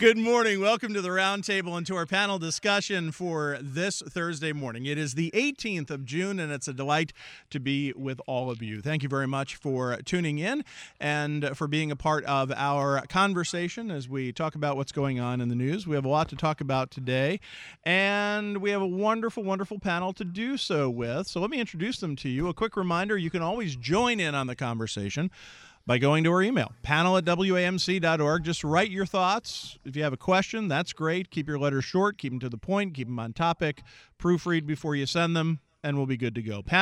Good morning. Welcome to the Roundtable and to our panel discussion for this Thursday morning. It is the 18th of June, and it's a delight to be with all of you. Thank you very much for tuning in and for being a part of our conversation as we talk about what's going on in the news. We have a lot to talk about today, and we have a wonderful, wonderful panel to do so with. So let me introduce them to you. A quick reminder, you can always join in on the conversation by going to our email, panel@wamc.org. Just write your thoughts. If you have a question, that's great. Keep your letters short, keep them to the point, keep them on topic, proofread before you send them, and we'll be good to go.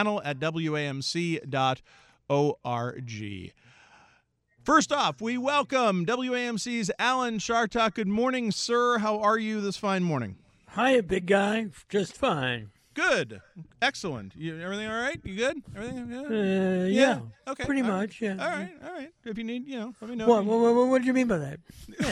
Panel@wamc.org. First off, we welcome WAMC's Alan Chartock. Good morning, sir. How are you this fine morning? Hiya, big guy. Just fine. Good. Excellent. Everything all right? You good? Everything? Yeah. Okay. Pretty all much, right. yeah. All right. All right. If you need, let me know. What do you mean by that?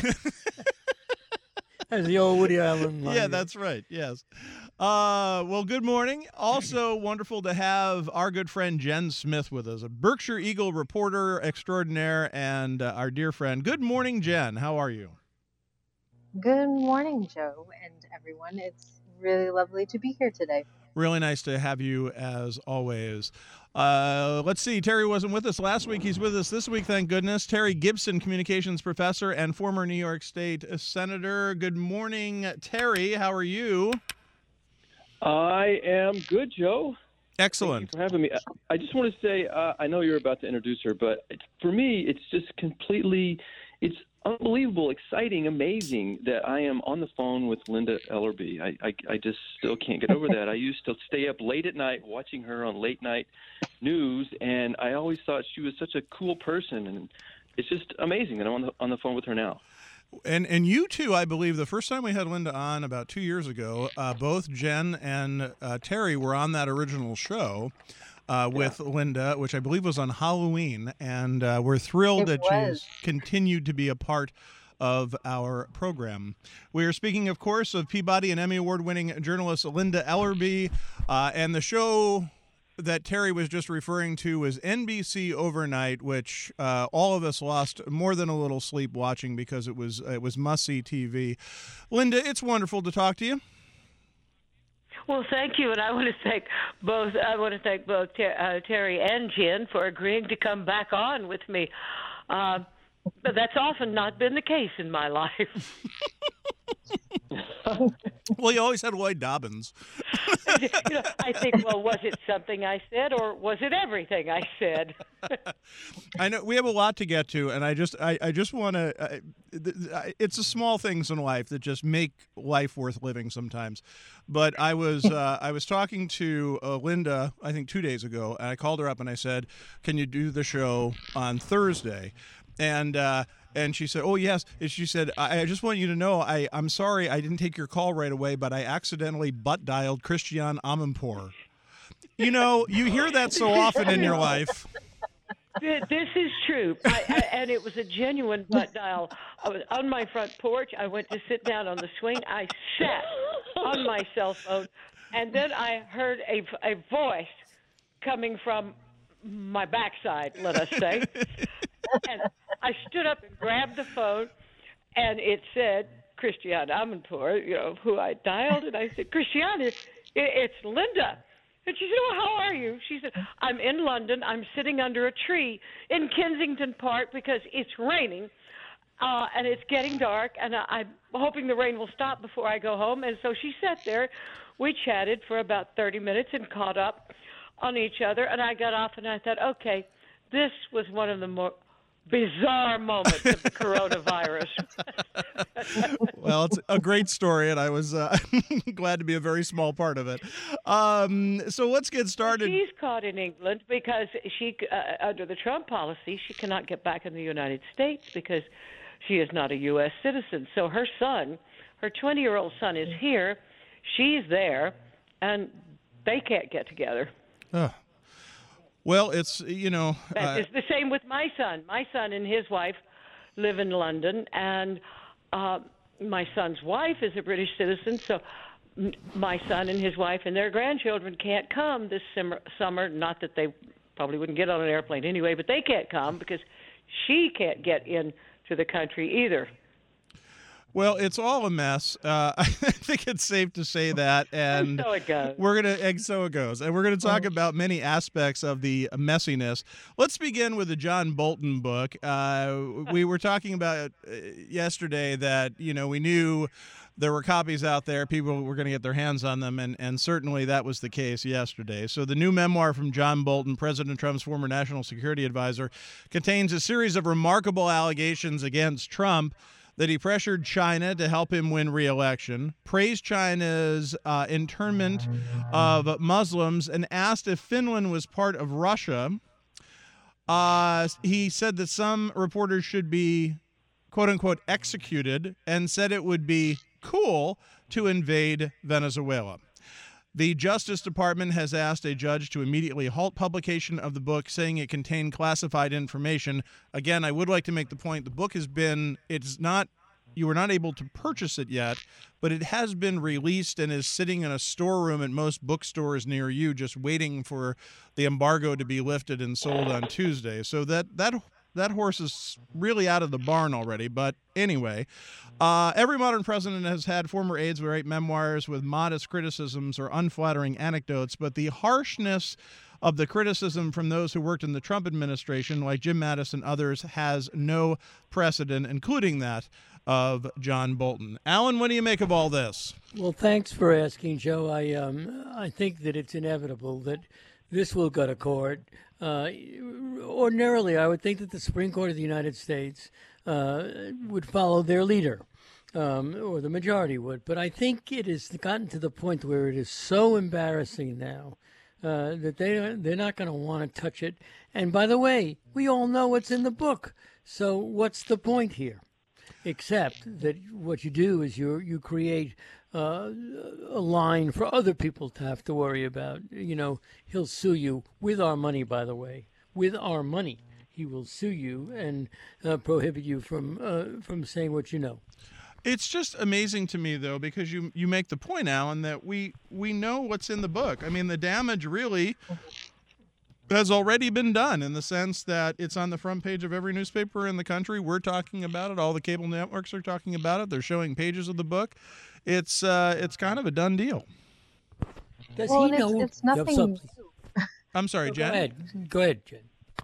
That's the old Woody Allen line. Yeah, that's right. Yes. Well, good morning. Also wonderful to have our good friend Jen Smith with us, a Berkshire Eagle reporter extraordinaire and our dear friend. Good morning, Jen. How are you? Good morning, Joe and everyone. It's really lovely to be here today. Really nice to have you as always. Let's see. Terry wasn't with us last week. He's with us this week, thank goodness. Terry Gibson, communications professor and former New York State senator. Good morning, Terry. How are you? I am good, Joe. Excellent. Thank you for having me. I just want to say, I know you're about to introduce her, but for me, it's just it's unbelievable, exciting, amazing that I am on the phone with Linda Ellerbee. I just still can't get over that. I used to stay up late at night watching her on late night news, and I always thought she was such a cool person, and it's just amazing that I'm on the phone with her now. And you two, I believe, the first time we had Linda on about 2 years ago, both Jen and Terry were on that original show. With Linda, which I believe was on Halloween, and we're thrilled that she's continued to be a part of our program. We are speaking, of course, of Peabody and Emmy Award-winning journalist Linda Ellerbee, and the show that Terry was just referring to was NBC Overnight, which all of us lost more than a little sleep watching because it was must-see TV. Linda, it's wonderful to talk to you. Well, thank you, and I want to thank both. Terry and Jen for agreeing to come back on with me. But that's often not been the case in my life. Well, you always had Lloyd Dobbins. I think, well, was it something I said, or was it everything I said? I know we have a lot to get to, and I just want to. It's the small things in life that just make life worth living sometimes. But I was talking to Linda, I think 2 days ago, and I called her up and I said, "Can you do the show on Thursday?" And she said, "Oh, yes." And she said, I just want you to know, I'm sorry I didn't take your call right away, but I accidentally butt-dialed Christiane Amanpour. You hear that so often in your life. This is true, and it was a genuine butt dial. I was on my front porch. I went to sit down on the swing. I sat on my cell phone, and then I heard a voice coming from my backside, let us say. And I stood up and grabbed the phone, and it said Christiane Amanpour, who I dialed, and I said, "Christiane, it's Linda." And she said, "Oh, how are you?" She said, "I'm in London. I'm sitting under a tree in Kensington Park because it's raining, and it's getting dark, and I'm hoping the rain will stop before I go home." And so she sat there. We chatted for about 30 minutes and caught up on each other, and I got off, and I thought, okay, this was one of the more bizarre moments of the coronavirus. Well, it's a great story, and I was glad to be a very small part of it. So let's get started. She's caught in England because she, under the Trump policy, she cannot get back in the United States because she is not a U.S. citizen. So her son, her 20-year-old son, is here. She's there, and they can't get together. Well, it's, It's the same with my son. My son and his wife live in London, and my son's wife is a British citizen, so my son and his wife and their grandchildren can't come this summer. Not that they probably wouldn't get on an airplane anyway, but they can't come because she can't get into the country either. Well, it's all a mess. I think it's safe to say that, and So it goes. so it goes, and we're gonna talk about many aspects of the messiness. Let's begin with the John Bolton book. We were talking about yesterday that we knew there were copies out there. People were going to get their hands on them, and certainly that was the case yesterday. So the new memoir from John Bolton, President Trump's former national security advisor, contains a series of remarkable allegations against Trump that he pressured China to help him win re-election, praised China's internment of Muslims, and asked if Finland was part of Russia. He said that some reporters should be, quote-unquote, executed, and said it would be cool to invade Venezuela. The Justice Department has asked a judge to immediately halt publication of the book, saying it contained classified information. Again, I would like to make the point, the book you were not able to purchase it yet, but it has been released and is sitting in a storeroom at most bookstores near you, just waiting for the embargo to be lifted and sold on Tuesday. So that horse is really out of the barn already. But anyway, every modern president has had former aides write memoirs with modest criticisms or unflattering anecdotes, but the harshness of the criticism from those who worked in the Trump administration, like Jim Mattis and others, has no precedent, including that of John Bolton. Alan, what do you make of all this? Well, thanks for asking, Joe. I think that it's inevitable that this will go to court. Ordinarily, I would think that the Supreme Court of the United States would follow their leader, or the majority would. But I think it has gotten to the point where it is so embarrassing now that they're not going to want to touch it. And by the way, we all know what's in the book. So what's the point here? Except that what you do is you create a line for other people to have to worry about. He'll sue you with our money, by the way. With our money, he will sue you and prohibit you from saying what you know. It's just amazing to me, though, because you make the point, Alan, that we know what's in the book. I mean, the damage really has already been done in the sense that it's on the front page of every newspaper in the country. We're talking about it. All the cable networks are talking about it. They're showing pages of the book. It's kind of a done deal. Does he know? It's nothing. I'm sorry, Jen. Go ahead, Jen.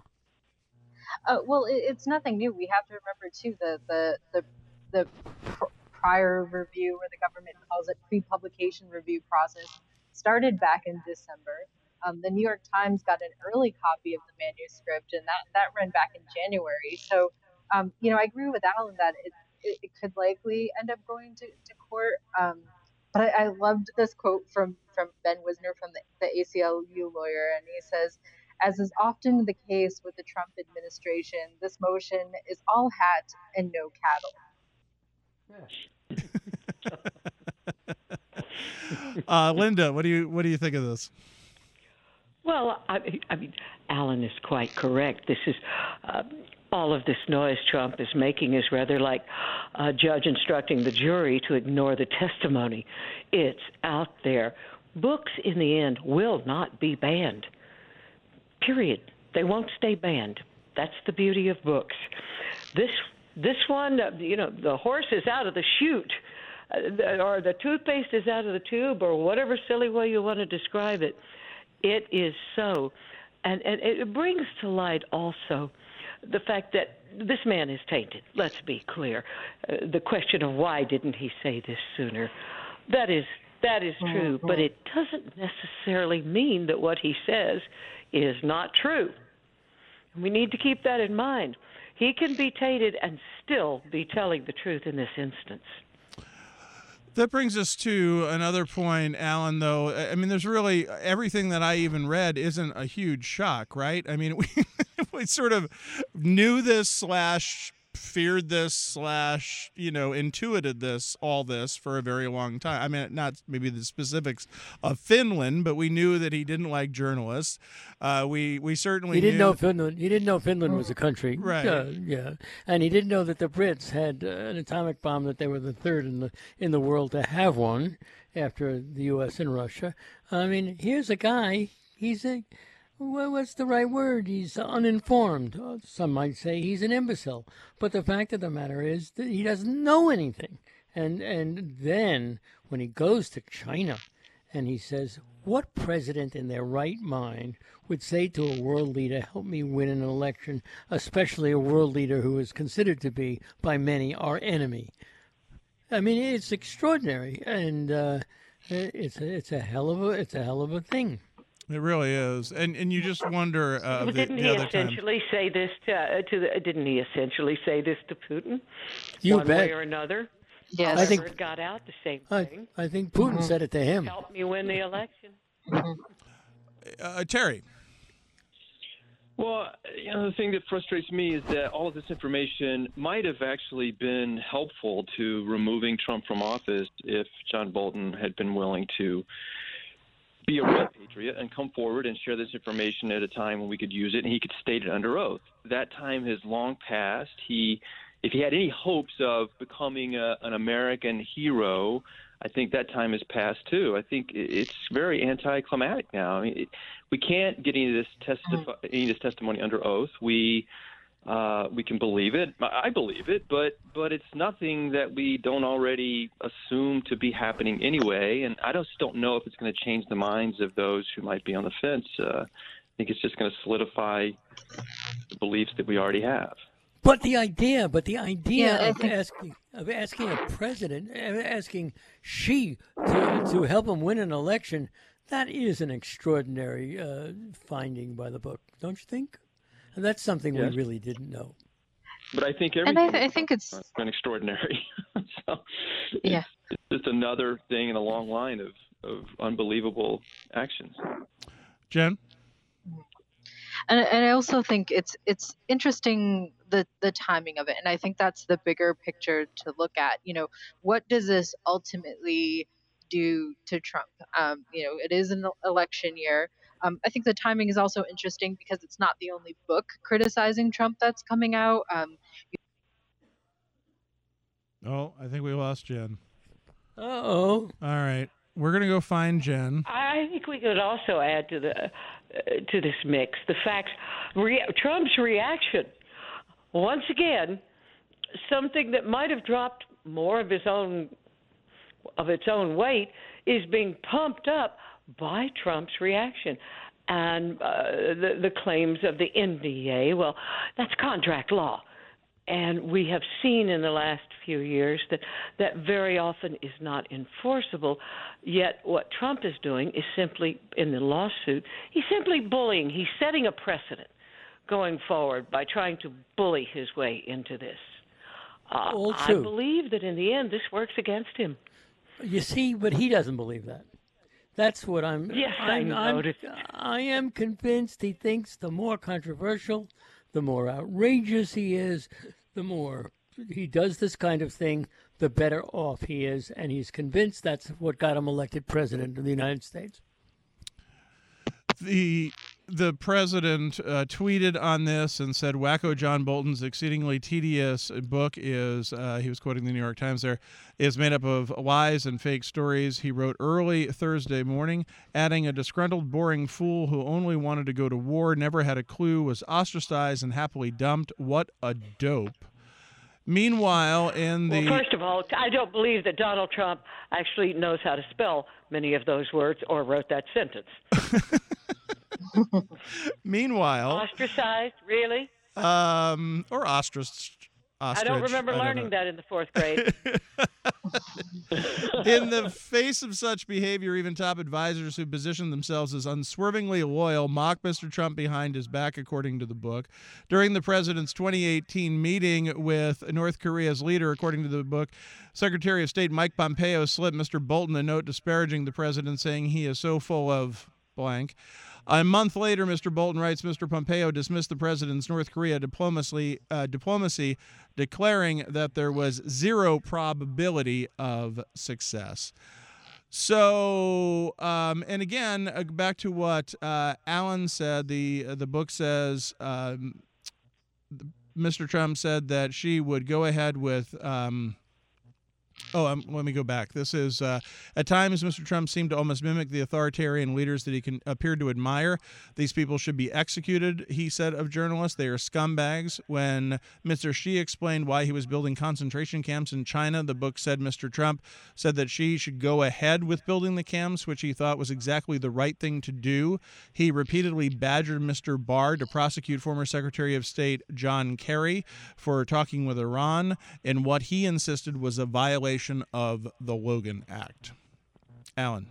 Well, it's nothing new. We have to remember too the prior review, or the government calls it pre-publication review process, started back in December. The New York Times got an early copy of the manuscript, and that ran back in January. So, I agree with Alan that it could likely end up going to court. But I loved this quote from Ben Wisner, from the ACLU lawyer, and he says, "As is often the case with the Trump administration, this motion is all hat and no cattle." Linda, what do you think of this? Well, I mean, Alan is quite correct. This is all of this noise Trump is making is rather like a judge instructing the jury to ignore the testimony. It's out there. Books, in the end, will not be banned. Period. They won't stay banned. That's the beauty of books. This one, the horse is out of the chute, or the toothpaste is out of the tube, or whatever silly way you want to describe it. It is so. And it brings to light also the fact that this man is tainted. Let's be clear. The question of why didn't he say this sooner? That is true, but it doesn't necessarily mean that what he says is not true. We need to keep that in mind. He can be tainted and still be telling the truth in this instance. That brings us to another point, Alan, though. I mean, there's really everything that I even read isn't a huge shock, right? I mean, we sort of knew this / feared this / intuited all this for a very long time. I mean, not maybe the specifics of Finland, but we knew that he didn't like journalists. We certainly he didn't know Finland. He didn't know Finland was a country, right? Yeah, and he didn't know that the Brits had an atomic bomb, that they were the third in the world to have one after the U.S. and Russia. I mean, here's a guy. What's the right word? He's uninformed. Some might say he's an imbecile. But the fact of the matter is that he doesn't know anything. And then when he goes to China and he says, what president in their right mind would say to a world leader, help me win an election, especially a world leader who is considered to be, by many, our enemy? I mean, it's extraordinary, and it's a hell of a thing. It really is, and you just wonder. Didn't he essentially say this Didn't he essentially say this to Putin? You one bet. way or another. Yes. I think It got out the same I thing. think Putin said it to him. Help me win the election. Terry. Well, the thing that frustrates me is that all of this information might have actually been helpful to removing Trump from office if John Bolton had been willing to be a real patriot and come forward and share this information at a time when we could use it and he could state it under oath. That time has long passed. If he had any hopes of becoming an American hero, I think that time has passed too. I think it's very anticlimactic now. I mean, we can't get any of this testimony under oath. We can believe it. I believe it, but it's nothing that we don't already assume to be happening anyway. And I just don't know if it's going to change the minds of those who might be on the fence. I think it's just going to solidify the beliefs that we already have. But the idea Yeah, of asking a president, asking Xi to help him win an election, that is an extraordinary finding by the book, don't you think? And that's something we really didn't know. But I think And everything I think it's been extraordinary. So Yeah. it's just another thing in a long line of unbelievable actions. Jen? And I also think it's interesting the timing of it, and I think that's the bigger picture to look at. What does this ultimately do to Trump? It is an election year. I think the timing is also interesting because it's not the only book criticizing Trump that's coming out. Oh, I think we lost Jen. Uh-oh. All right. We're going to go find Jen. I think we could also add to this mix the facts. Trump's reaction, once again, something that might have dropped more of its own weight, is being pumped up by Trump's reaction. And the claims of the NDA, well, that's contract law. And we have seen in the last few years that very often is not enforceable. Yet what Trump is doing is simply, in the lawsuit, he's simply bullying. He's setting a precedent going forward by trying to bully his way into this. All I true. believe that in the end this works against him. You see, but he doesn't believe that. That's what I'm. Yes, I noticed. I am convinced he thinks the more controversial, the more outrageous he is, the more he does this kind of thing, the better off he is, and he's convinced that's what got him elected president of the United States. The president tweeted on this and said, "Wacko John Bolton's exceedingly tedious book is," he was quoting the New York Times there, "is made up of lies and fake stories he wrote early Thursday morning," adding, "a disgruntled, boring fool who only wanted to go to war, never had a clue, was ostracized and happily dumped. What a dope." Meanwhile, Well, first of all, I don't believe that Donald Trump actually knows how to spell many of those words or wrote that sentence. Meanwhile, Ostracized, really? or ostrich. I don't remember learning that in the fourth grade. In the face of such behavior, even top advisors who position themselves as unswervingly loyal mock Mr. Trump behind his back, according to the book. During the president's 2018 meeting with North Korea's leader, according to the book, Secretary of State Mike Pompeo slipped Mr. Bolton a note disparaging the president, saying he is so full of blank. A month later, Mr. Bolton writes, Mr. Pompeo dismissed the president's North Korea diplomacy, declaring that there was zero probability of success. So, and again, back to what Alan said, the book says Mr. Trump said that she would go ahead with Let me go back. This is, at times, Mr. Trump seemed to almost mimic the authoritarian leaders that he appeared to admire. These people should be executed, he said of journalists. They are scumbags. When Mr. Xi explained why he was building concentration camps in China, the book said Mr. Trump said that Xi should go ahead with building the camps, which he thought was exactly the right thing to do. He repeatedly badgered Mr. Barr to prosecute former Secretary of State John Kerry for talking with Iran in what he insisted was a violation of the Logan Act. Alan.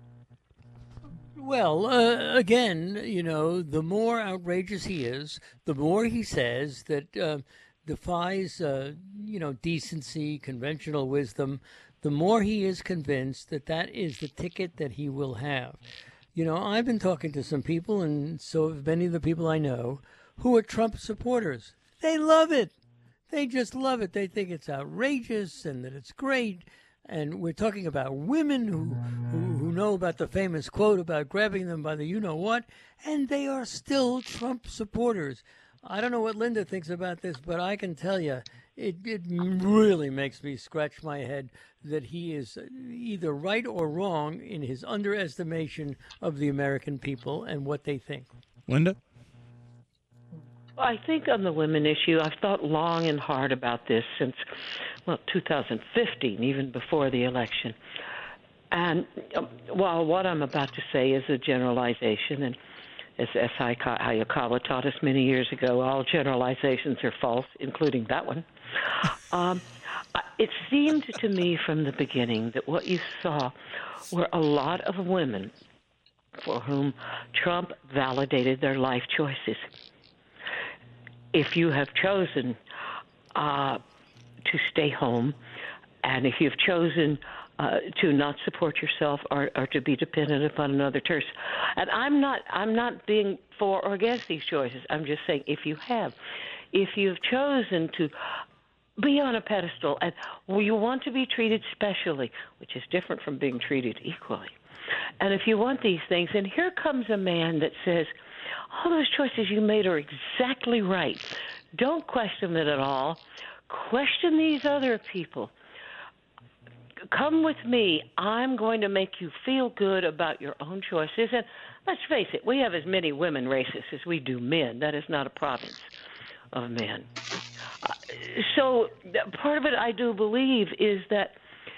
Well, again, the more outrageous he is, the more he says that defies, decency, conventional wisdom, the more he is convinced that that is the ticket that he will have. I've been talking to some people, and so have many of the people I know, who are Trump supporters. They love it. They just love it. They think it's outrageous and that it's great. And we're talking about women who know about the famous quote about grabbing them by the you-know-what, and they are still Trump supporters. I don't know what Linda thinks about this, but I can tell you it really makes me scratch my head that he is either right or wrong in his underestimation of the American people and what they think. Linda? I think on the women issue, I've thought long and hard about this since, 2015, even before the election. And while what I'm about to say is a generalization, and as Hayakawa taught us many years ago, all generalizations are false, including that one. It seemed to me from the beginning that what you saw were a lot of women for whom Trump validated their life choices. If you have chosen to stay home, and if you've chosen to not support yourself or to be dependent upon another person, and I'm not being for or against these choices. I'm just saying if you've chosen to be on a pedestal and you want to be treated specially, which is different from being treated equally, and if you want these things, and here comes a man that says, all those choices you made are exactly right. Don't question it at all. Question these other people. Come with me. I'm going to make you feel good about your own choices. And let's face it, we have as many women racists as we do men. That is not a province of men. So part of it, I do believe, is that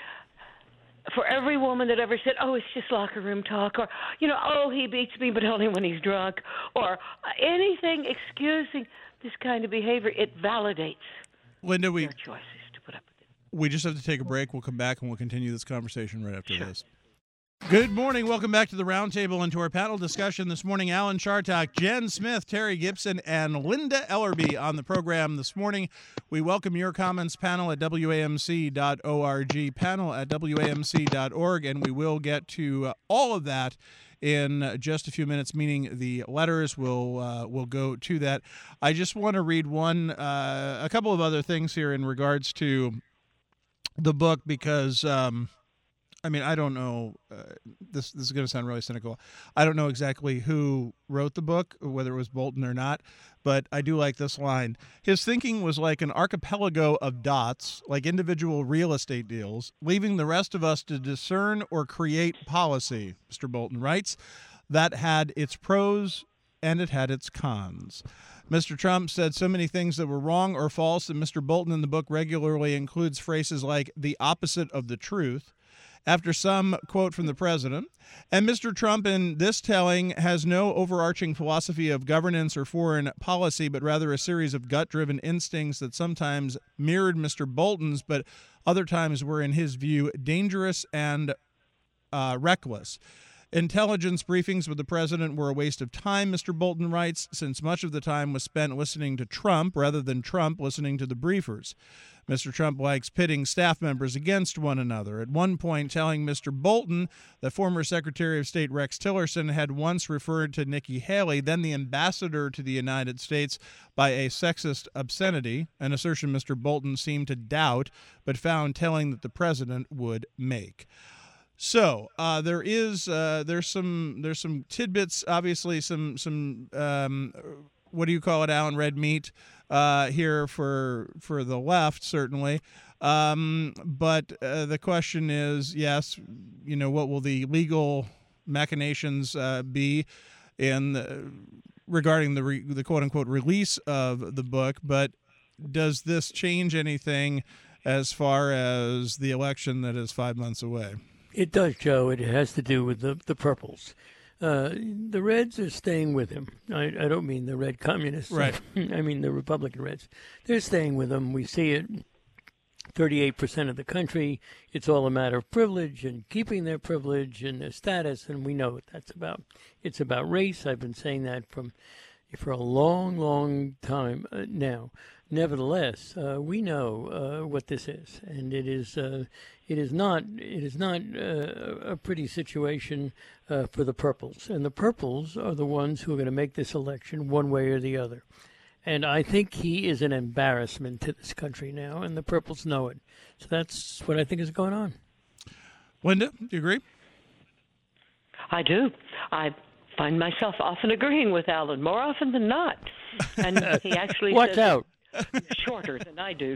for every woman that ever said, oh, it's just locker room talk, or, oh, he beats me, but only when he's drunk, or anything excusing this kind of behavior, it validates Linda, their choices to put up with it. We just have to take a break. We'll come back and we'll continue this conversation right after this. Good morning. Welcome back to the Roundtable and to our panel discussion this morning. Alan Chartock, Jen Smith, Terry Gibson, and Linda Ellerby on the program this morning. We welcome your comments, panel at WAMC.org, panel at WAMC.org, and we will get to all of that in just a few minutes, meaning the letters will go to that. I just want to read a couple of other things here in regards to the book because I don't know. This is going to sound really cynical. I don't know exactly who wrote the book, whether it was Bolton or not, but I do like this line. His thinking was like an archipelago of dots, like individual real estate deals, leaving the rest of us to discern or create policy, Mr. Bolton writes. That had its pros and it had its cons. Mr. Trump said so many things that were wrong or false that Mr. Bolton in the book regularly includes phrases like the opposite of the truth, after some quote from the president. And Mr. Trump in this telling has no overarching philosophy of governance or foreign policy, but rather a series of gut-driven instincts that sometimes mirrored Mr. Bolton's, but other times were, in his view, dangerous and reckless. Intelligence briefings with the president were a waste of time, Mr. Bolton writes, since much of the time was spent listening to Trump rather than Trump listening to the briefers. Mr. Trump likes pitting staff members against one another, at one point telling Mr. Bolton that former Secretary of State Rex Tillerson had once referred to Nikki Haley, then the ambassador to the United States, by a sexist obscenity, an assertion Mr. Bolton seemed to doubt, but found telling that the president would make. So there's some tidbits, obviously some what do you call it, Alan? Red meat here for the left, certainly. But the question is, yes, what will the legal machinations be regarding the quote unquote release of the book? But does this change anything as far as the election that is 5 months away? It does, Joe. It has to do with the purples. The Reds are staying with him. I don't mean the red communists. Right. I mean the Republican Reds. They're staying with him. We see it. 38% of the country. It's all a matter of privilege and keeping their privilege and their status, and we know what that's about. It's about race. I've been saying that for a long, long time now. Nevertheless, we know what this is, and it is not a pretty situation for the purples, and the purples are the ones who are going to make this election one way or the other. And I think he is an embarrassment to this country now, and the purples know it. So that's what I think is going on. Linda, do you agree? I do. I find myself often agreeing with Alan, more often than not. And he actually Watch out. Shorter than I do.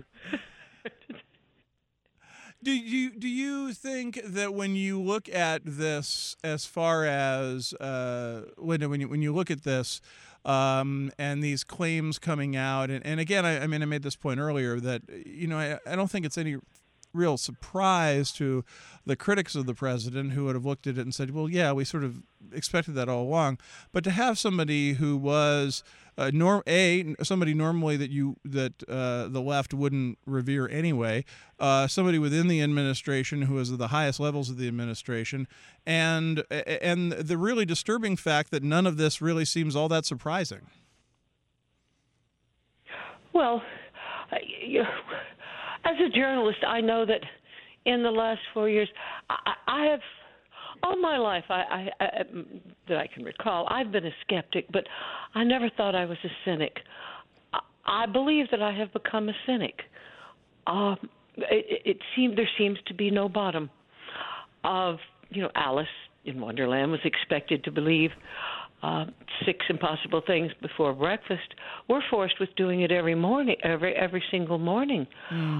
Do you think that when you look at this, as far as Linda, when you look at this and these claims coming out, and again, I made this point earlier that I don't think it's any real surprise to the critics of the president who would have looked at it and said, well, yeah, we sort of expected that all along. But to have somebody who was somebody normally that the left wouldn't revere anyway, somebody within the administration who is at the highest levels of the administration, and the really disturbing fact that none of this really seems all that surprising. Well, as a journalist, I know that in the last 4 years, I have, all my life, I that I can recall, I've been a skeptic, but I never thought I was a cynic. I believe that I have become a cynic. There seems to be no bottom. Alice in Wonderland was expected to believe 6 impossible things before breakfast. We're forced with doing it every morning, every single morning.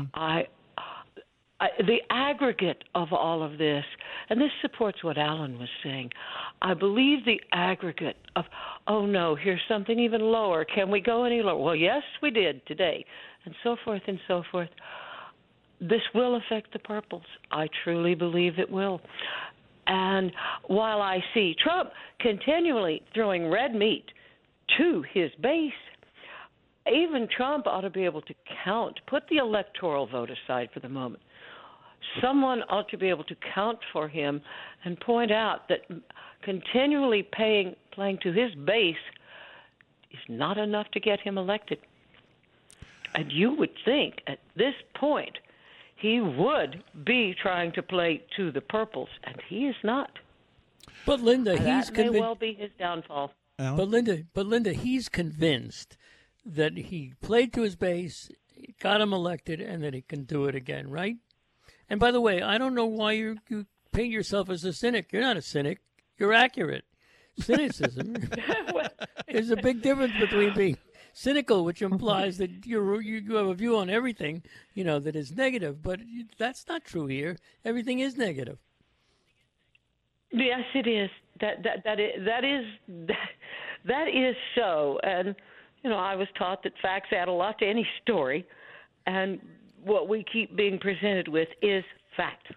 The aggregate of all of this, and this supports what Alan was saying, I believe the aggregate of, oh no, here's something even lower. Can we go any lower? Well, yes, we did today, and so forth and so forth. This will affect the purples. I truly believe it will. And while I see Trump continually throwing red meat to his base, even Trump ought to be able to count, put the electoral vote aside for the moment. Someone ought to be able to count for him and point out that continually playing to his base is not enough to get him elected. And you would think at this point he would be trying to play to the purples, and he is not. But Linda, that may well be his downfall. But Linda, he's convinced that he played to his base, got him elected, and that he can do it again, right? And by the way, I don't know why you paint yourself as a cynic. You're not a cynic. You're accurate. Cynicism. There's a big difference between being cynical, which implies that you have a view on everything, that is negative. But that's not true here. Everything is negative. Yes, it is. That is so. And I was taught that facts add a lot to any story, and what we keep being presented with is fact.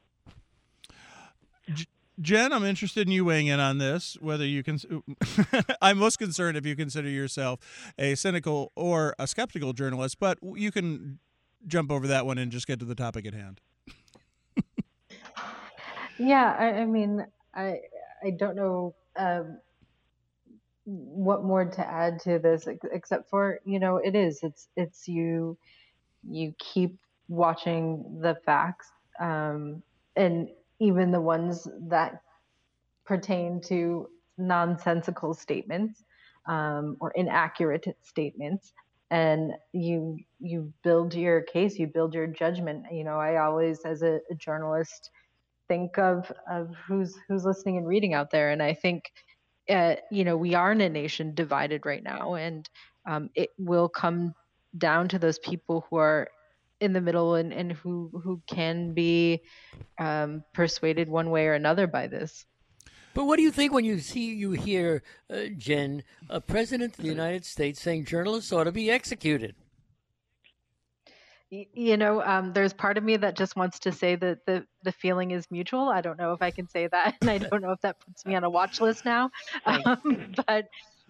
Jen, I'm interested in you weighing in on this, whether you can. I'm most concerned if you consider yourself a cynical or a skeptical journalist, but you can jump over that one and just get to the topic at hand. Yeah, I mean, I don't know what more to add to this, except for, it's you keep watching the facts, and even the ones that pertain to nonsensical statements or inaccurate statements, and you build your case, you build your judgment. I always, as a journalist, think of who's listening and reading out there, and I think we are in a nation divided right now, and it will come down to those people who are in the middle, and who can be persuaded one way or another by this. But what do you think when you hear, Jen, a president of the United States saying journalists ought to be executed? There's part of me that just wants to say that the feeling is mutual. I don't know if I can say that, and I don't know if that puts me on a watch list now. But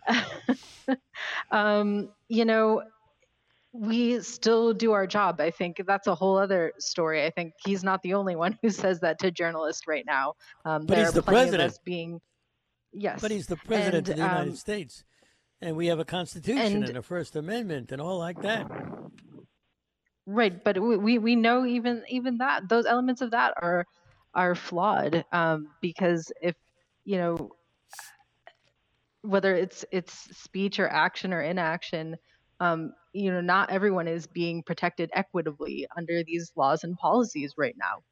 we still do our job. I think that's a whole other story. I think he's not the only one who says that to journalists right now. But he's the president. Yes. But he's the president of the United States, and we have a Constitution and a First Amendment and all like that. Right, but we know even that those elements of that are flawed, because if whether it's speech or action or inaction, not everyone is being protected equitably under these laws and policies right now.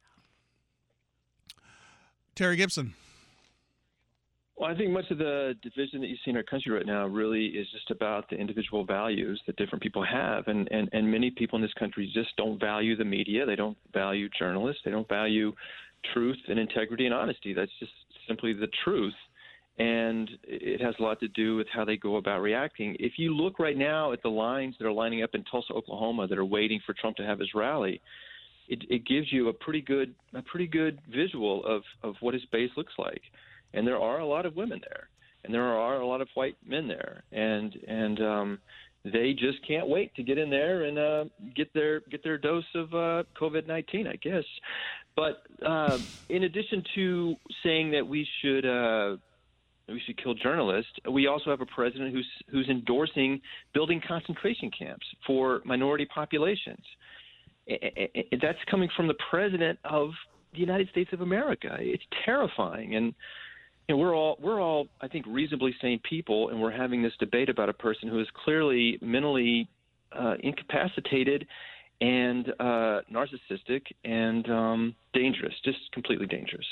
Terry Gibson. Well, I think much of the division that you see in our country right now really is just about the individual values that different people have. And many people in this country just don't value the media. They don't value journalists. They don't value truth and integrity and honesty. That's just simply the truth. And it has a lot to do with how they go about reacting. If you look right now at the lines that are lining up in Tulsa, Oklahoma, that are waiting for Trump to have his rally, it gives you a pretty good visual of what his base looks like. And there are a lot of women there, and there are a lot of white men there, and they just can't wait to get in there and get their dose of COVID-19, I guess. But in addition to saying that we should kill journalists, we also have a president who's endorsing building concentration camps for minority populations. That's coming from the president of the United States of America. It's terrifying, and we're all, I think, reasonably sane people, and we're having this debate about a person who is clearly mentally incapacitated and narcissistic and dangerous, just completely dangerous.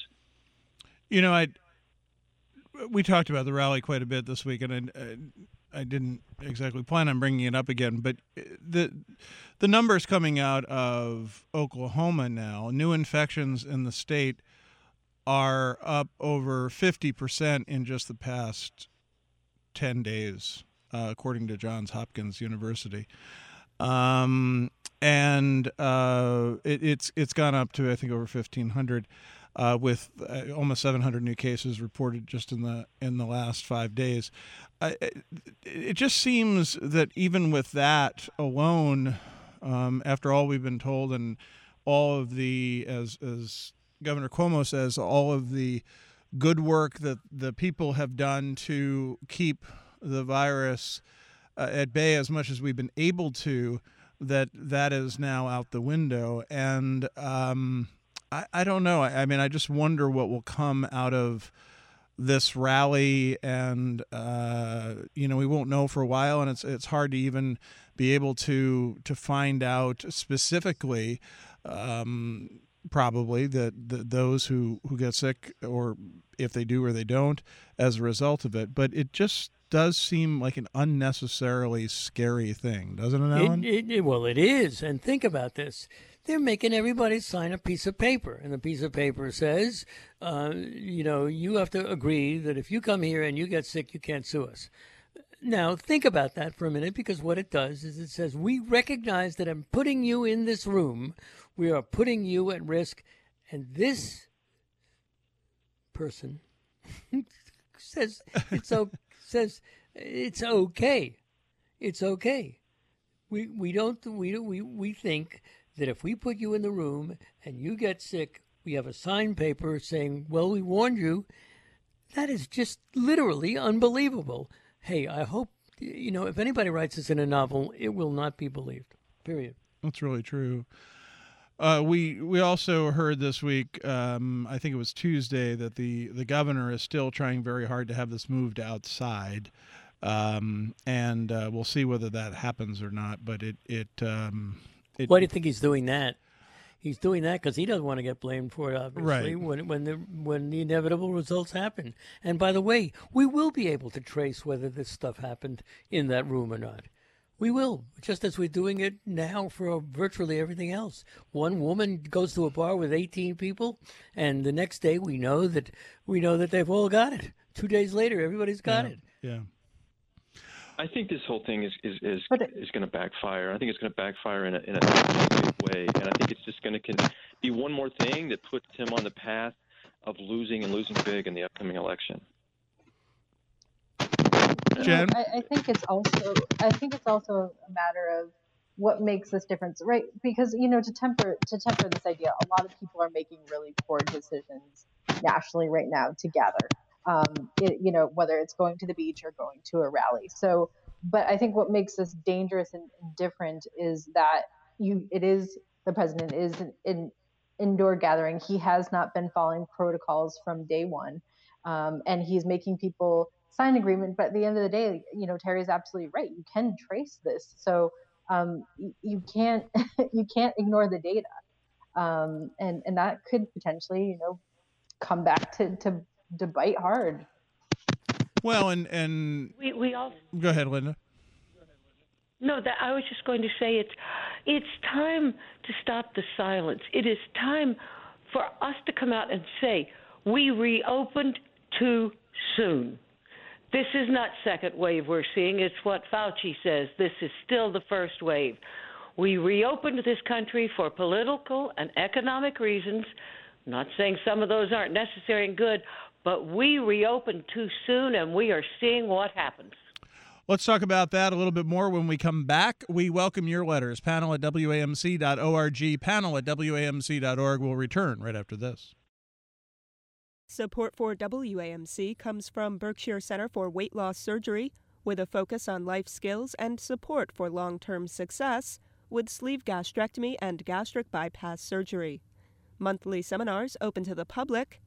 We talked about the rally quite a bit this week, and I didn't exactly plan on bringing it up again, but the numbers coming out of Oklahoma now, new infections in the state are up over 50% in just the past 10 days, according to Johns Hopkins University. And it's gone up to, I think, over 1,500, with almost 700 new cases reported just in the last 5 days. It just seems that even with that alone, after all we've been told and all of the, as Governor Cuomo says, all of the good work that the people have done to keep the virus at bay as much as we've been able to, that is now out the window. And I don't know. I mean, I just wonder what will come out of this rally, and we won't know for a while, and it's hard to even be able to find out specifically. Probably that those who get sick, or if they do or they don't, as a result of it. But it just does seem like an unnecessarily scary thing, doesn't it, Alan? Well, it is. And think about this. They're making everybody sign a piece of paper. And the piece of paper says, you have to agree that if you come here and you get sick, you can't sue us. Now, think about that for a minute, because what it does is it says, we recognize that I'm putting you in this room. We are putting you at risk. And this person says it's okay. It's okay. We think that if we put you in the room and you get sick, we have a signed paper saying, well, we warned you. That is just literally unbelievable. Hey, I hope, if anybody writes this in a novel, it will not be believed, period. That's really true. We also heard this week, I think it was Tuesday, that the governor is still trying very hard to have this moved outside. And we'll see whether that happens or not. But why do you think he's doing that? He's doing that because he doesn't want to get blamed for it, obviously, right, when the inevitable results happen. And by the way, we will be able to trace whether this stuff happened in that room or not. We will, just as we're doing it now for virtually everything else. One woman goes to a bar with 18 people, and the next day we know that they've all got it. 2 days later, everybody's got it. Yeah. I think this whole thing is going to backfire. I think it's going to backfire in a negative way, and I think it's just going to be one more thing that puts him on the path of losing big in the upcoming election. Jen? I think it's also a matter of what makes this difference, right? Because to temper this idea, a lot of people are making really poor decisions nationally right now to gather. Whether it's going to the beach or going to a rally. So, but I think what makes this dangerous and different is that the president is an indoor gathering. He has not been following protocols from day one, and he's making people sign an agreement. But at the end of the day, Terry is absolutely right. You can trace this, so you can't ignore the data, and that could potentially come back to bite hard. Well, and we all go ahead, Linda. No, that I was just going to say it's time to stop the silence. It is time for us to come out and say we reopened too soon. This is not second wave we're seeing. It's what Fauci says. This is still the first wave. We reopened this country for political and economic reasons. I'm not saying some of those aren't necessary and good, but we reopened too soon, and we are seeing what happens. Let's talk about that a little bit more when we come back. We welcome your letters. Panel@WAMC.org. Panel@WAMC.org. We'll return right after this. Support for WAMC comes from Berkshire Center for Weight Loss Surgery, with a focus on life skills and support for long-term success with sleeve gastrectomy and gastric bypass surgery. Monthly seminars open to the public.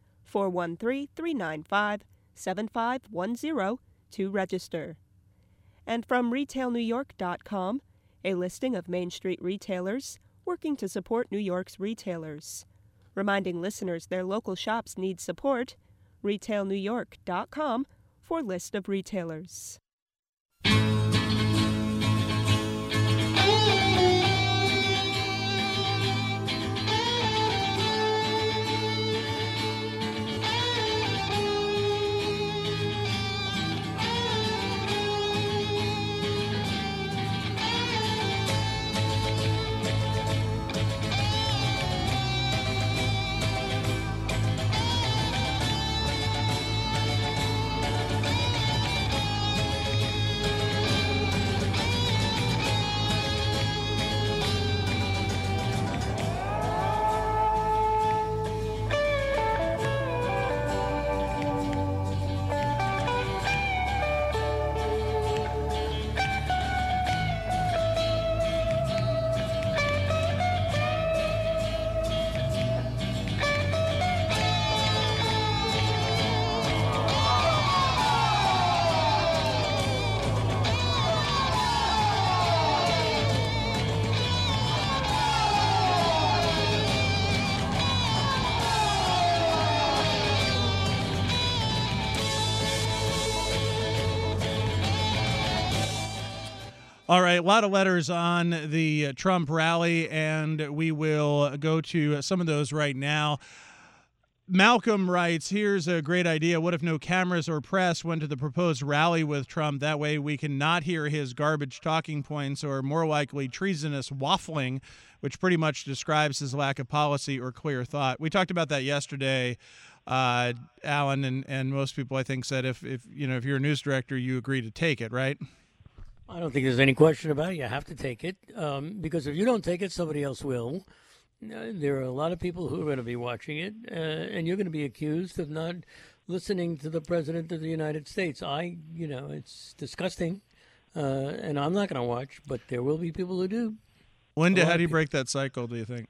413-395-7510 to register. And from RetailNewYork.com, a listing of Main Street retailers working to support New York's retailers. Reminding listeners their local shops need support, RetailNewYork.com for list of retailers. All right, a lot of letters on the Trump rally, and we will go to some of those right now. Malcolm writes, here's a great idea. What if no cameras or press went to the proposed rally with Trump? That way we can not hear his garbage talking points or more likely treasonous waffling, which pretty much describes his lack of policy or clear thought. We talked about that yesterday. Alan and most people, I think, said if you're a news director, you agree to take it, right? I don't think there's any question about it. You have to take it because if you don't take it, somebody else will. There are a lot of people who are going to be watching it, and you're going to be accused of not listening to the President of the United States. It's disgusting, and I'm not going to watch, but there will be people who do. Linda, how do you break that cycle, do you think?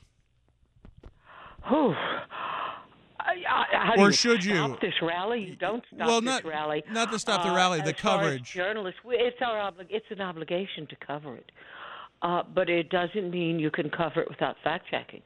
Or should you stop this rally? You don't stop this rally. Not to stop the rally, the coverage. Journalists, it's an obligation to cover it, but it doesn't mean you can cover it without fact checking.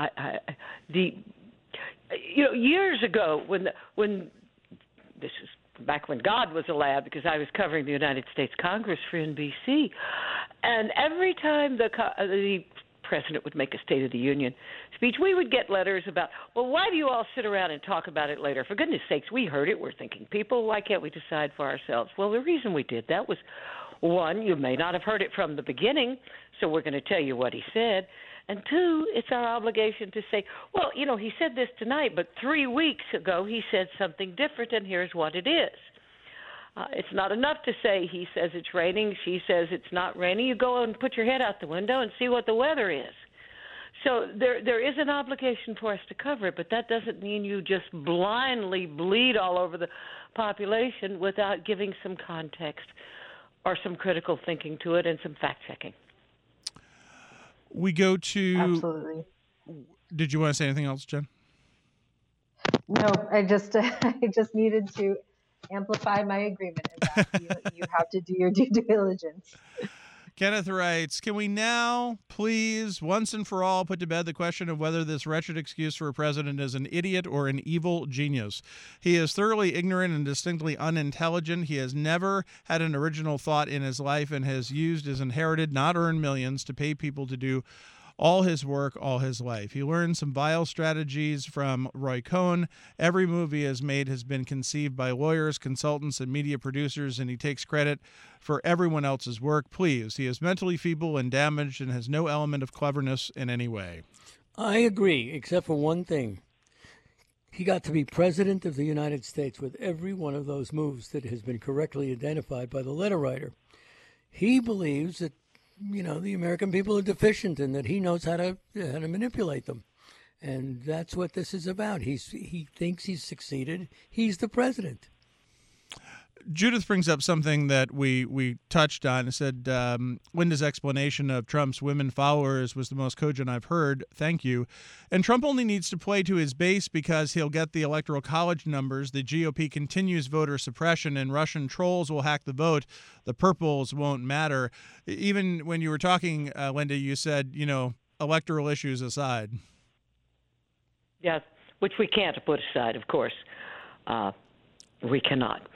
Years ago, when this is back when God was a lad, because I was covering the United States Congress for NBC. And every time the president would make a State of the Union speech, we would get letters about, well, why do you all sit around and talk about it later? For goodness sakes, we heard it. We're thinking people. Why can't we decide for ourselves? Well, the reason we did that was, one, you may not have heard it from the beginning, so we're going to tell you what he said. And two, it's our obligation to say, well, he said this tonight, but 3 weeks ago he said something different, and here's what it is. It's not enough to say he says it's raining, she says it's not raining. You go and put your head out the window and see what the weather is. So there is an obligation for us to cover it, but that doesn't mean you just blindly bleed all over the population without giving some context or some critical thinking to it and some fact-checking. We go to... Absolutely. Did you want to say anything else, Jen? No, I just needed to amplify my agreement. You have to do your due diligence. Kenneth writes, can we now, please, once and for all, put to bed the question of whether this wretched excuse for a president is an idiot or an evil genius? He is thoroughly ignorant and distinctly unintelligent. He has never had an original thought in his life and has used his inherited, not earned millions to pay people to do all his work all his life. He learned some vile strategies from Roy Cohn. Every move he has made has been conceived by lawyers, consultants, and media producers, and he takes credit for everyone else's work. Please, he is mentally feeble and damaged and has no element of cleverness in any way. I agree, except for one thing. He got to be president of the United States with every one of those moves that has been correctly identified by the letter writer. He believes that the American people are deficient and that he knows how to manipulate them. And that's what this is about. He thinks he's succeeded. He's the president. Judith brings up something that we touched on. It said, Linda's explanation of Trump's women followers was the most cogent I've heard. Thank you. And Trump only needs to play to his base because he'll get the Electoral College numbers. The GOP continues voter suppression, and Russian trolls will hack the vote. The purples won't matter. Even when you were talking, Linda, you said, electoral issues aside. Yes, which we can't put aside, of course. We cannot.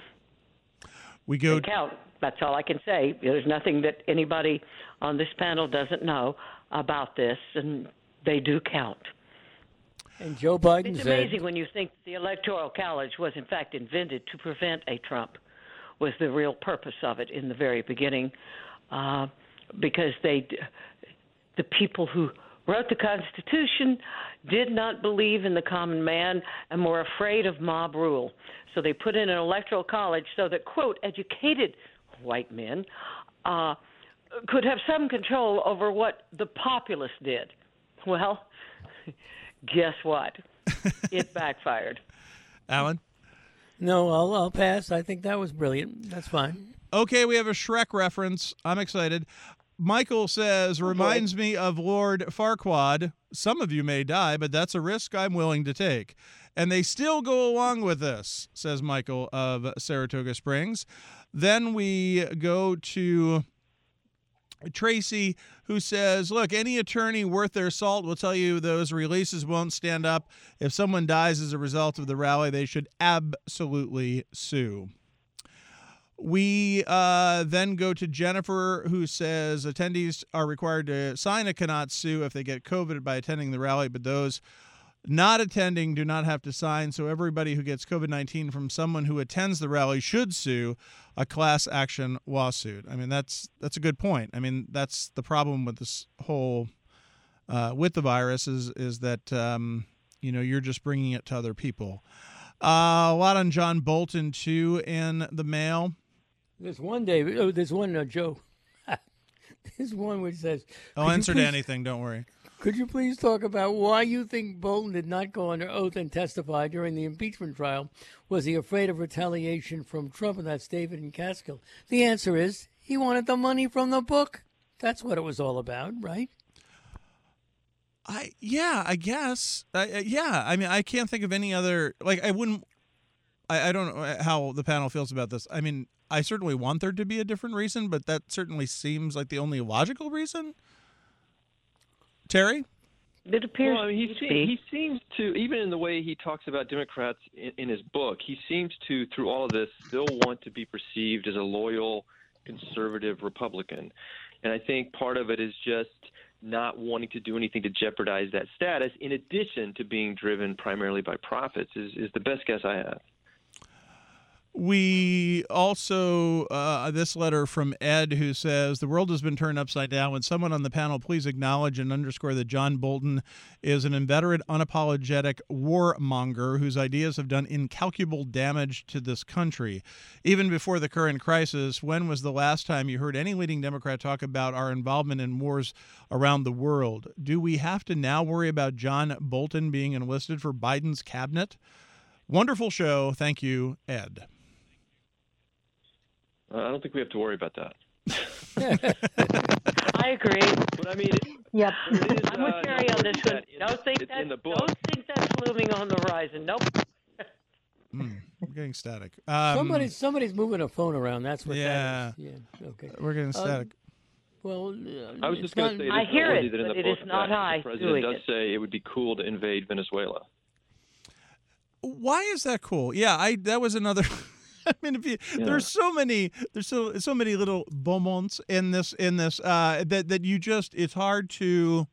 We go. They count. That's all I can say. There's nothing that anybody on this panel doesn't know about this, and they do count. And Joe Biden It's amazing when you think the Electoral College was, in fact, invented to prevent a Trump, was the real purpose of it in the very beginning, because the people who wrote the Constitution did not believe in the common man and were afraid of mob rule. So they put in an electoral college so that, quote, educated white men could have some control over what the populace did. Well, guess what? It backfired. Alan? No, I'll pass. I think that was brilliant. That's fine. Okay, we have a Shrek reference. I'm excited. Michael says, reminds me of Lord Farquaad. Some of you may die, but that's a risk I'm willing to take. And they still go along with this, says Michael of Saratoga Springs. Then we go to Tracy, who says, look, any attorney worth their salt will tell you those releases won't stand up. If someone dies as a result of the rally, they should absolutely sue. We then go to Jennifer, who says attendees are required to sign a cannot sue if they get COVID by attending the rally, but those not attending do not have to sign. So everybody who gets COVID-19 from someone who attends the rally should sue a class action lawsuit. I mean, that's a good point. I mean, that's the problem with this whole with the virus is that you're just bringing it to other people. A lot on John Bolton too in the mail. There's one, David. Oh, there's one, Joe. There's one which says, I'll answer to anything, don't worry. Could you please talk about why you think Bolton did not go under oath and testify during the impeachment trial? Was he afraid of retaliation from Trump? And that's David and Catskill. The answer is he wanted the money from the book. That's what it was all about, right? I guess. I mean, I can't think of any other, I don't know how the panel feels about this. I mean, I certainly want there to be a different reason, but that certainly seems like the only logical reason. Terry? It appears Well, I mean, to be. he seems to, even in the way he talks about Democrats in his book, he seems to, through all of this, still want to be perceived as a loyal, conservative Republican. And I think part of it is just not wanting to do anything to jeopardize that status, in addition to being driven primarily by profits, is the best guess I have. We also, this letter from Ed, who says, the world has been turned upside down. Would someone on the panel please acknowledge and underscore that John Bolton is an inveterate, unapologetic warmonger whose ideas have done incalculable damage to this country. Even before the current crisis, when was the last time you heard any leading Democrat talk about our involvement in wars around the world? Do we have to now worry about John Bolton being enlisted for Biden's cabinet? Wonderful show. Thank you, Ed. I don't think we have to worry about that. I agree. But I mean, Yep. I'm with Terry on this one. Don't think in the book. Don't think that's looming on the horizon. Nope. I'm getting static. Somebody's moving a phone around. That's what Yeah. that is. Yeah. Okay. We're getting static. Well, I was just going to say, I hear it, that in the but it book is not that I the president doing does it. say it would be cool to invade Venezuela. Why is that cool? Yeah, that was another. I mean, there's so many little beaumonts in this that you just, it's hard to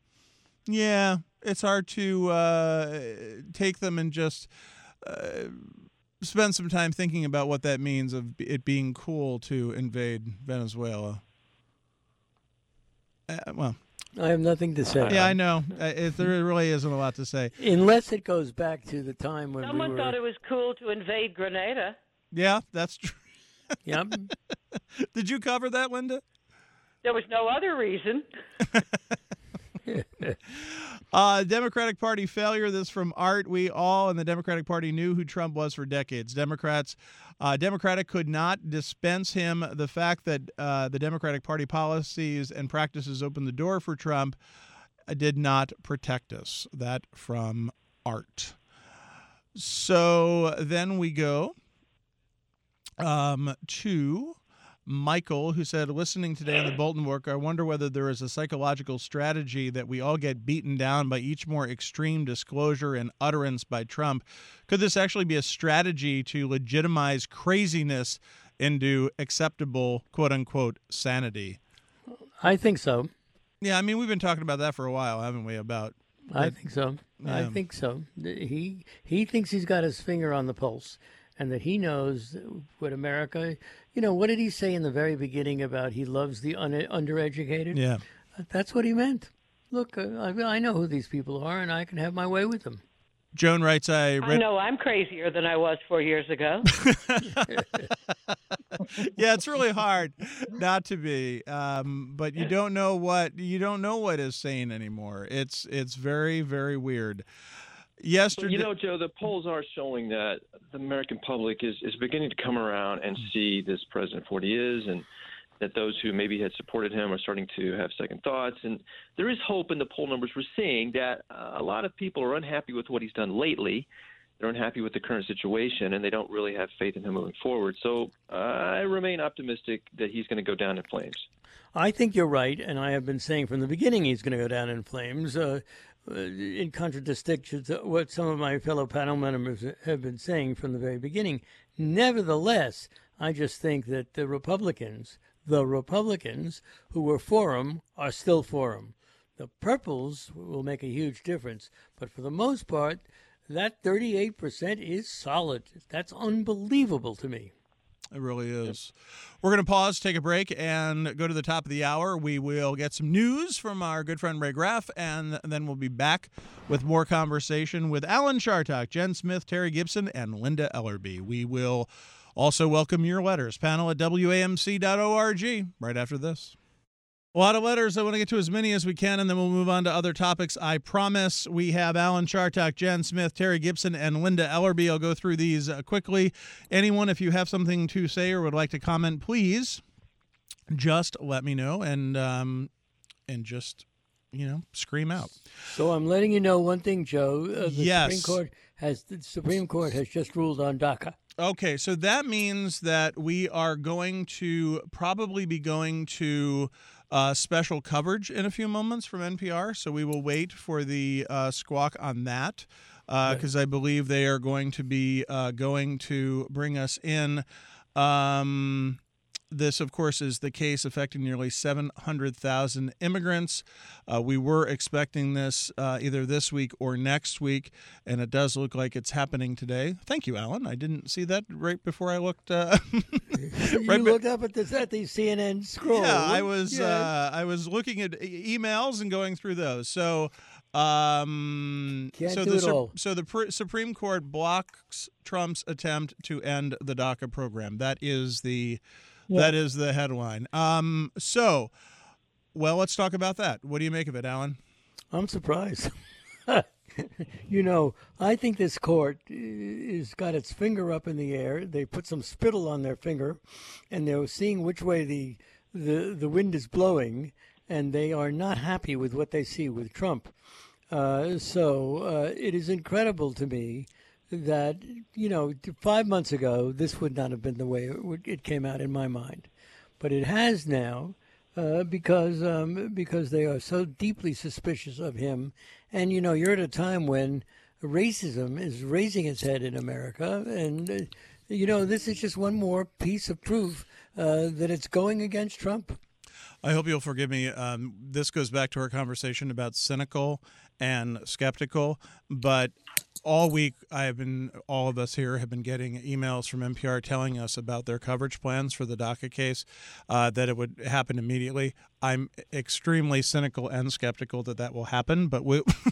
take them and just spend some time thinking about what that means of it being cool to invade Venezuela. Well, I have nothing to say. yeah, I know. There really isn't a lot to say. Unless it goes back to the time when Someone we were. thought it was cool to invade Grenada. Yeah, that's true. Yep. Did you cover that, Linda? There was no other reason. Democratic Party failure. This from Art. We all in the Democratic Party knew who Trump was for decades. Democratic could not dispense him. The fact that the Democratic Party policies and practices opened the door for Trump did not protect us. That from Art. So then we go to Michael, who said, listening today on the Bolton work, I wonder whether there is a psychological strategy that we all get beaten down by each more extreme disclosure and utterance by Trump. Could this actually be a strategy to legitimize craziness into acceptable, quote-unquote, sanity? I think so. Yeah, I mean, we've been talking about that for a while, haven't we, about... I think so. Yeah. I think so. He thinks he's got his finger on the pulse, and that he knows what America. You know, what did he say in the very beginning about he loves the undereducated? Yeah. That's what he meant. Look, I know who these people are, and I can have my way with them. Joan writes, I know I'm crazier than I was 4 years ago. Yeah, it's really hard not to be, but you don't know what is sane anymore. It's very, very weird. Yesterday, You know, Joe, the polls are showing that the American public is beginning to come around and see this president for what he is, and that those who maybe had supported him are starting to have second thoughts. And there is hope in the poll numbers we're seeing that a lot of people are unhappy with what he's done lately. They're unhappy with the current situation, and they don't really have faith in him moving forward. So I remain optimistic that he's going to go down in flames. I think you're right, and I have been saying from the beginning he's going to go down in flames. In contradistinction to what some of my fellow panel members have been saying from the very beginning. Nevertheless, I just think that the Republicans who were for him are still for him. The purples will make a huge difference, but for the most part, that 38% is solid. That's unbelievable to me. It really is. We're going to pause, take a break, and go to the top of the hour. We will get some news from our good friend Ray Graff, and then we'll be back with more conversation with Alan Chartock, Jen Smith, Terry Gibson, and Linda Ellerby. We will also welcome your letters. Panel at WAMC.org right after this. A lot of letters. I want to get to as many as we can, and then we'll move on to other topics. I promise. We have Alan Chartock, Jen Smith, Terry Gibson, and Linda Ellerby. I'll go through these quickly. Anyone, if you have something to say or would like to comment, please just let me know and just, scream out. So I'm letting you know one thing, Joe. Yes. The Supreme Court has just ruled on DACA. Okay, so that means that we are going to probably be going to special coverage in a few moments from NPR, so we will wait for the squawk on that because I believe they are going to be going to bring us in. This, of course, is the case affecting nearly 700,000 immigrants. We were expecting this either this week or next week, and it does look like it's happening today. Thank you, Alan. I didn't see that right before I looked. Looked up at the CNN scroll. Yeah, I was looking at emails and going through those. So. The Supreme Court blocks Trump's attempt to end the DACA program. That is the headline. Well, let's talk about that. What do you make of it, Alan? I'm surprised. I think this court has got its finger up in the air. They put some spittle on their finger, and they're seeing which way the wind is blowing, and they are not happy with what they see with Trump. It is incredible to me that, 5 months ago, this would not have been the way it came out in my mind. But it has now because they are so deeply suspicious of him. And, you're at a time when racism is raising its head in America. And, this is just one more piece of proof that it's going against Trump. I hope you'll forgive me. This goes back to our conversation about cynical and skeptical, but all week all of us here have been getting emails from NPR telling us about their coverage plans for the DACA case, that it would happen immediately. I'm extremely cynical and skeptical that will happen, but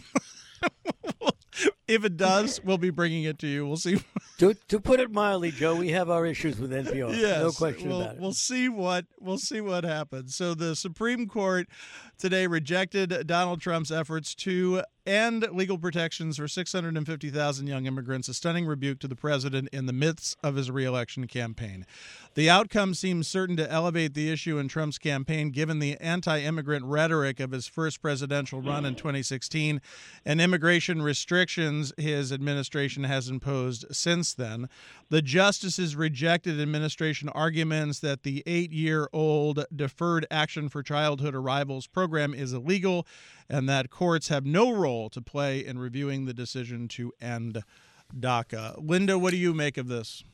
if it does, we'll be bringing it to you. We'll see. To put it mildly, Joe, we have our issues with NPR. Yes, no question about it. We'll see what happens. So the Supreme Court today rejected Donald Trump's efforts to end legal protections for 650,000 young immigrants, a stunning rebuke to the president in the midst of his re-election campaign. The outcome seems certain to elevate the issue in Trump's campaign, given the anti-immigrant rhetoric of his first presidential run in 2016 and immigration restrictions his administration has imposed since then. The justices rejected administration arguments that the 8-year-old Deferred Action for Childhood Arrivals program is illegal and that courts have no role to play in reviewing the decision to end DACA. Linda, what do you make of this?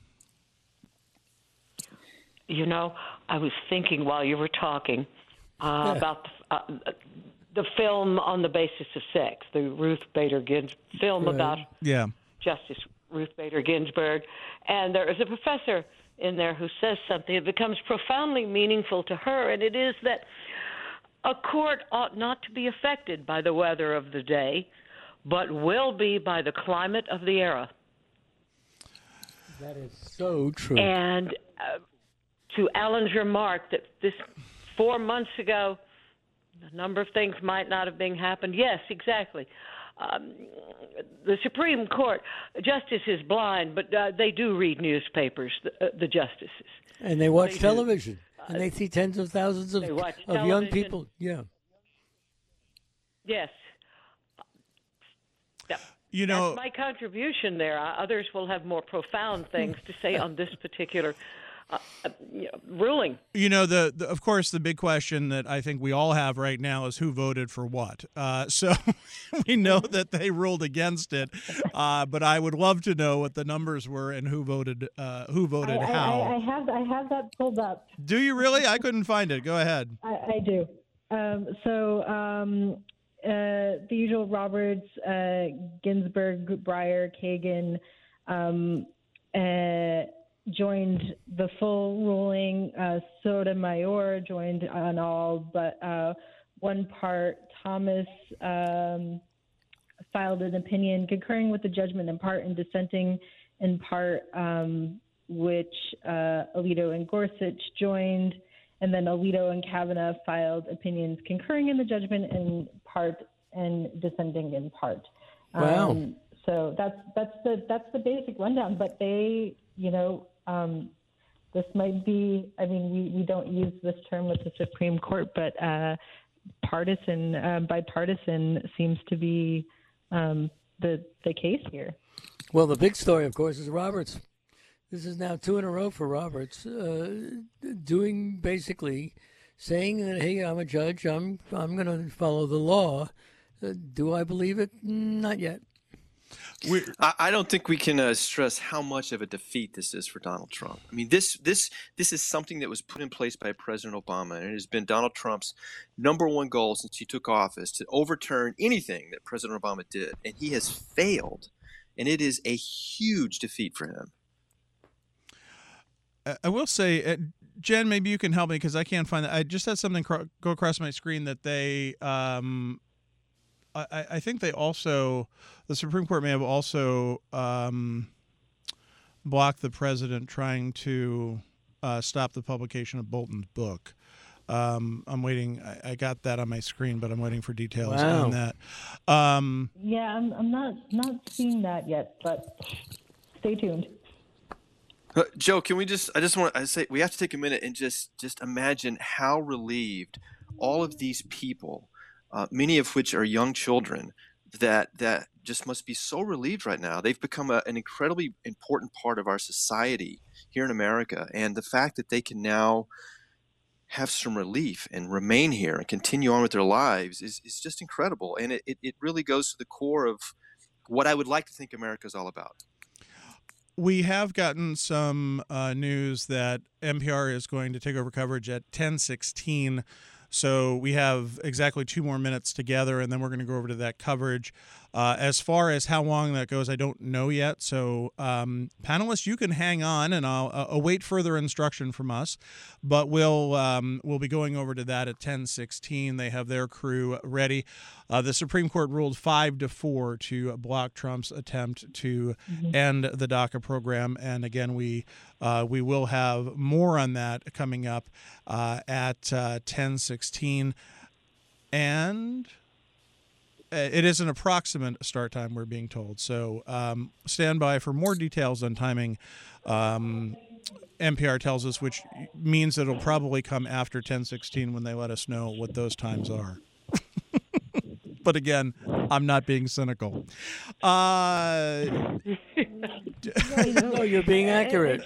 I was thinking while you were talking about the film On the Basis of Sex, the Ruth Bader Ginsburg film about Justice Ruth Bader Ginsburg. And there is a professor in there who says something that becomes profoundly meaningful to her, and it is that a court ought not to be affected by the weather of the day, but will be by the climate of the era. That is so true. And to Alan's remark that this 4 months ago, a number of things might not have been happened. Yes, exactly. The Supreme Court, justice is blind, but they do read newspapers, the justices. And they watch television. And they see tens of thousands of young people. Yeah. Yes. That's my contribution there. Others will have more profound things to say on this particular ruling. Of course, the big question that I think we all have right now is who voted for what. So we know that they ruled against it, but I would love to know what the numbers were and who voted how. I have that pulled up. Do you really? I couldn't find it. Go ahead. I do. The usual Roberts, Ginsburg, Breyer, Kagan, joined the full ruling. Sotomayor joined on all but one part. Thomas filed an opinion concurring with the judgment in part and dissenting in part, which Alito and Gorsuch joined. And then Alito and Kavanaugh filed opinions concurring in the judgment in part and dissenting in part. Wow. So that's the basic rundown. But they, this might be. I mean, we don't use this term with the Supreme Court, but bipartisan seems to be the case here. Well, the big story, of course, is Roberts. This is now 2 in a row for Roberts, doing basically saying that, hey, I'm a judge, I'm going to follow the law. Do I believe it? Not yet. I don't think we can stress how much of a defeat this is for Donald Trump. I mean, this is something that was put in place by President Obama, and it has been Donald Trump's number one goal since he took office to overturn anything that President Obama did, and he has failed, and it is a huge defeat for him. I will say, Jen, maybe you can help me because I can't find that. I just had something go across my screen that they. I think they also, the Supreme Court may have also blocked the president trying to stop the publication of Bolton's book. I'm waiting. I got that on my screen, but I'm waiting for details on that. Yeah, I'm not seeing that yet, but stay tuned. Joe, can we I say we have to take a minute and just imagine how relieved all of these people, many of which are young children, that just must be so relieved right now. They've become an incredibly important part of our society here in America, and the fact that they can now have some relief and remain here and continue on with their lives is just incredible. And it really goes to the core of what I would like to think America is all about. We have gotten some news that NPR is going to take over coverage at 10:16. So we have exactly 2 more minutes together, and then we're going to go over to that coverage. As far as how long that goes, I don't know yet. So panelists, you can hang on, and I'll await further instruction from us. But we'll be going over to that at 10:16. They have their crew ready. The Supreme Court ruled 5-4 to block Trump's attempt to end the DACA program. And again, we will have more on that coming up at 10:16. And it is an approximate start time, we're being told. So stand by for more details on timing. NPR tells us, which means that it'll probably come after 10:16 when they let us know what those times are. But again, I'm not being cynical. No, you're being accurate.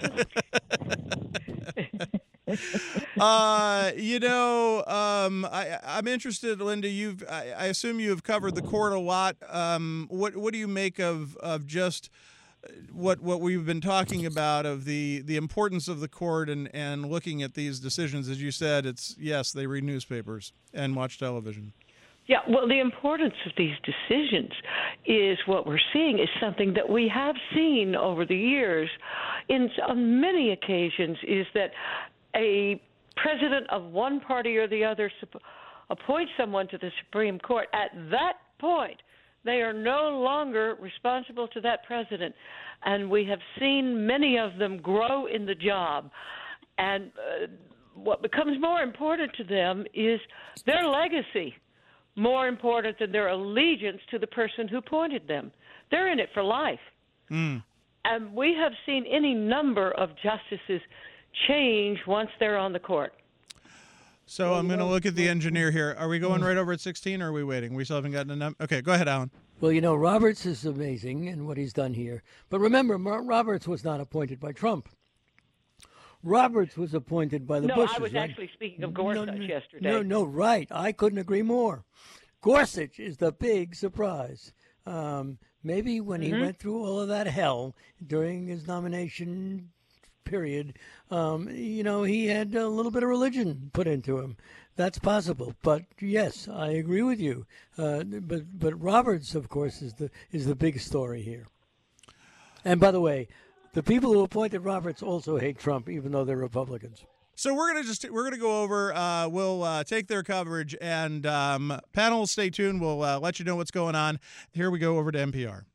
I'm interested, Linda. I assume you have covered the court a lot. What do you make of just what we've been talking about, of the importance of the court and looking at these decisions? As you said, they read newspapers and watch television. Yeah, well, the importance of these decisions is what we're seeing is something that we have seen over the years on many occasions, is that a president of one party or the other appoints someone to the Supreme Court. At that point, they are no longer responsible to that president. And we have seen many of them grow in the job. And what becomes more important to them is their legacy, more important than their allegiance to the person who appointed them. They're in it for life. And we have seen any number of justices change once they're on the court. So I'm going to look at the engineer here. Are we going right over at 16, or are we waiting? We still haven't gotten a number. Okay, go ahead, Alan. Well, Roberts is amazing in what he's done here. But remember, Roberts was not appointed by Trump. Roberts was appointed by the Bushes. No, I was actually speaking of Gorsuch yesterday. No, right. I couldn't agree more. Gorsuch is the big surprise. Maybe when he went through all of that hell during his nomination period, he had a little bit of religion put into him. That's possible. But yes, I agree with you. But Roberts, of course, is the big story here. And by the way, the people who appointed Roberts also hate Trump, even though they're Republicans. So we're gonna go over. We'll take their coverage, and panel, stay tuned. We'll let you know what's going on. Here we go over to NPR.